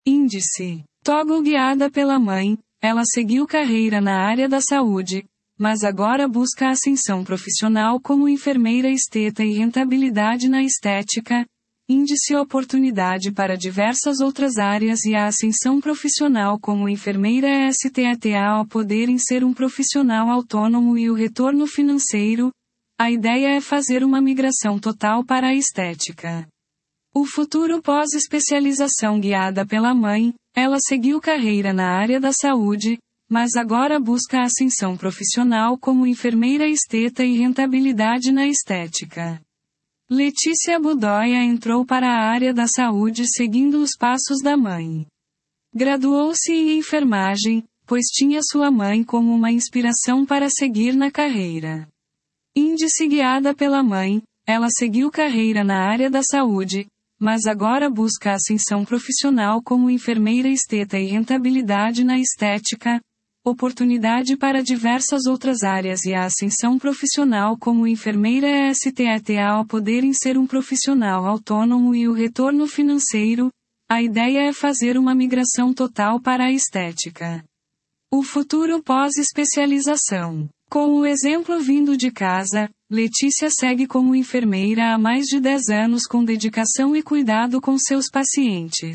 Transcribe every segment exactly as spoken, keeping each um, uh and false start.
Índice. Toggle guiada pela mãe, ela seguiu carreira na área da saúde, mas agora busca ascensão profissional como enfermeira esteta e rentabilidade na estética. Índice oportunidade para diversas outras áreas e a ascensão profissional como enfermeira esteta ao poder em ser um profissional autônomo e o retorno financeiro. A ideia é fazer uma migração total para a estética. O futuro pós-especialização guiada pela mãe, ela seguiu carreira na área da saúde, mas agora busca a ascensão profissional como enfermeira esteta e rentabilidade na estética. Letícia Budóia entrou para a área da saúde seguindo os passos da mãe. Graduou-se em enfermagem, pois tinha sua mãe como uma inspiração para seguir na carreira. Índice guiada pela mãe, ela seguiu carreira na área da saúde, mas agora busca ascensão profissional como enfermeira esteta e rentabilidade na estética. Oportunidade para diversas outras áreas e a ascensão profissional como enfermeira esteta ao poder em ser um profissional autônomo e o retorno financeiro. A ideia é fazer uma migração total para a estética. O futuro pós-especialização. Com o exemplo vindo de casa, Letícia segue como enfermeira há mais de dez anos com dedicação e cuidado com seus pacientes.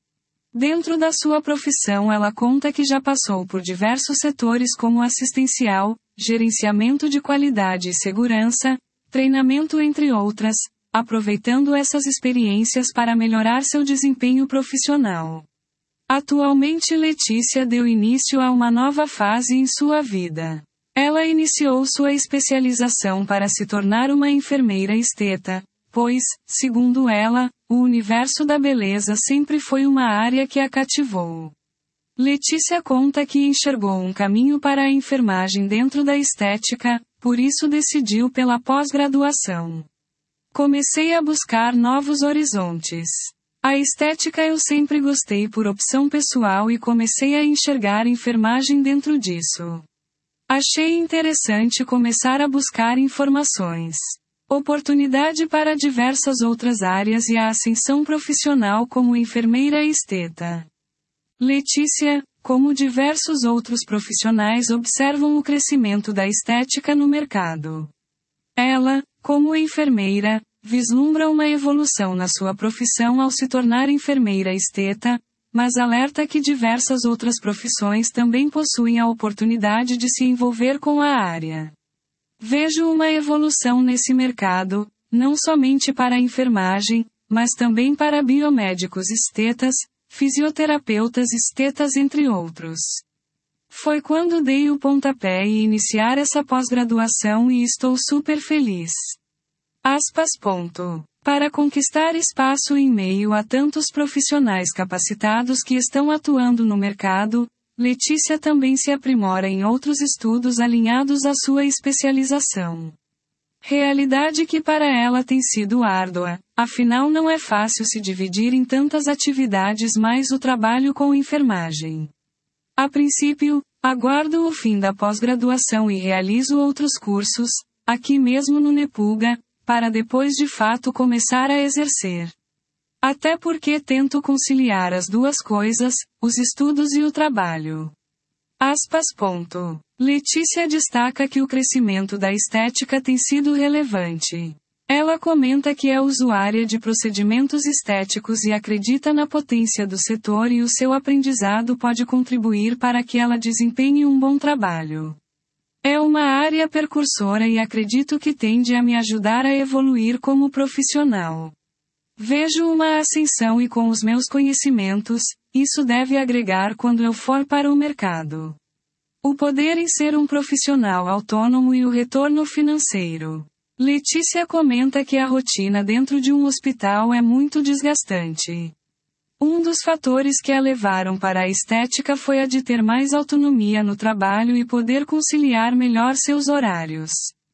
Dentro da sua profissão, ela conta que já passou por diversos setores como assistencial, gerenciamento de qualidade e segurança, treinamento entre outras, aproveitando essas experiências para melhorar seu desempenho profissional. Atualmente Letícia deu início a uma nova fase em sua vida. Ela iniciou sua especialização para se tornar uma enfermeira esteta, pois, segundo ela, o universo da beleza sempre foi uma área que a cativou. Letícia conta que enxergou um caminho para a enfermagem dentro da estética, por isso decidiu pela pós-graduação. Comecei a buscar novos horizontes. A estética eu sempre gostei por opção pessoal e comecei a enxergar enfermagem dentro disso. Achei interessante começar a buscar informações. Oportunidade para diversas outras áreas e a ascensão profissional como enfermeira esteta. Letícia, como diversos outros profissionais, observam o crescimento da estética no mercado. Ela, como enfermeira, vislumbra uma evolução na sua profissão ao se tornar enfermeira esteta, mas alerta que diversas outras profissões também possuem a oportunidade de se envolver com a área. Vejo uma evolução nesse mercado, não somente para a enfermagem, mas também para biomédicos estetas, fisioterapeutas estetas entre outros. Foi quando dei o pontapé e iniciar essa pós-graduação e estou super feliz. Aspas. Ponto. Para conquistar espaço em meio a tantos profissionais capacitados que estão atuando no mercado, Letícia também se aprimora em outros estudos alinhados à sua especialização. Realidade que para ela tem sido árdua, afinal não é fácil se dividir em tantas atividades mais o trabalho com enfermagem. A princípio, aguardo o fim da pós-graduação e realizo outros cursos, aqui mesmo no Nepulga, para depois de fato começar a exercer. Até porque tento conciliar as duas coisas, os estudos e o trabalho. Aspas. Ponto. Letícia destaca que o crescimento da estética tem sido relevante. Ela comenta que é usuária de procedimentos estéticos e acredita na potência do setor e o seu aprendizado pode contribuir para que ela desempenhe um bom trabalho. É uma área percursora e acredito que tende a me ajudar a evoluir como profissional. Vejo uma ascensão e com os meus conhecimentos, isso deve agregar quando eu for para o mercado. O poder em ser um profissional autônomo e o retorno financeiro. Letícia comenta que a rotina dentro de um hospital é muito desgastante. Um dos fatores que a levaram para a estética foi a de ter mais autonomia no trabalho e poder conciliar melhor seus horários.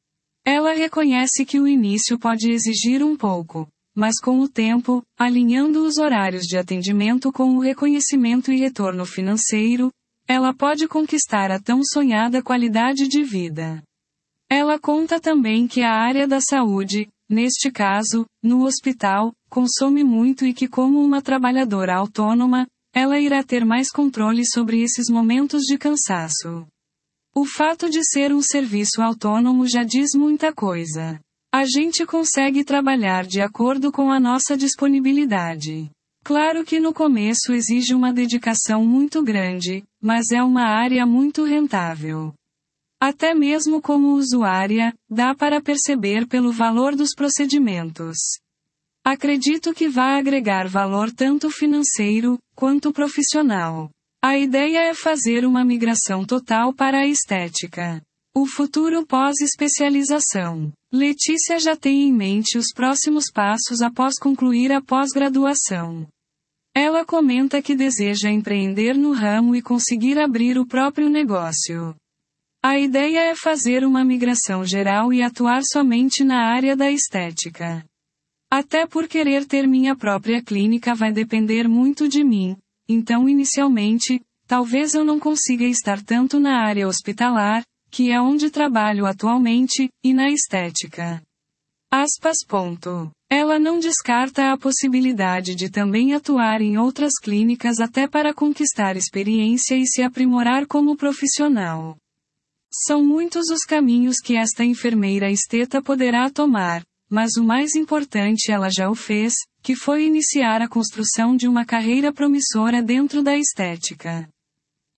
Ela reconhece que o início pode exigir um pouco, mas com o tempo, alinhando os horários de atendimento com o reconhecimento e retorno financeiro, ela pode conquistar a tão sonhada qualidade de vida. Ela conta também que a área da saúde, neste caso, no hospital, consome muito e que como uma trabalhadora autônoma, ela irá ter mais controle sobre esses momentos de cansaço. O fato de ser um serviço autônomo já diz muita coisa. A gente consegue trabalhar de acordo com a nossa disponibilidade. Claro que no começo exige uma dedicação muito grande, mas é uma área muito rentável. Até mesmo como usuária, dá para perceber pelo valor dos procedimentos. Acredito que vai agregar valor tanto financeiro, quanto profissional. A ideia é fazer uma migração total para a estética. O futuro pós-especialização. Letícia já tem em mente os próximos passos após concluir a pós-graduação. Ela comenta que deseja empreender no ramo e conseguir abrir o próprio negócio. A ideia é fazer uma migração geral e atuar somente na área da estética. Até por querer ter minha própria clínica vai depender muito de mim, então inicialmente, talvez eu não consiga estar tanto na área hospitalar, que é onde trabalho atualmente, e na estética. Aspas. Ponto. Ela não descarta a possibilidade de também atuar em outras clínicas até para conquistar experiência e se aprimorar como profissional. São muitos os caminhos que esta enfermeira esteta poderá tomar, mas o mais importante ela já o fez, que foi iniciar a construção de uma carreira promissora dentro da estética.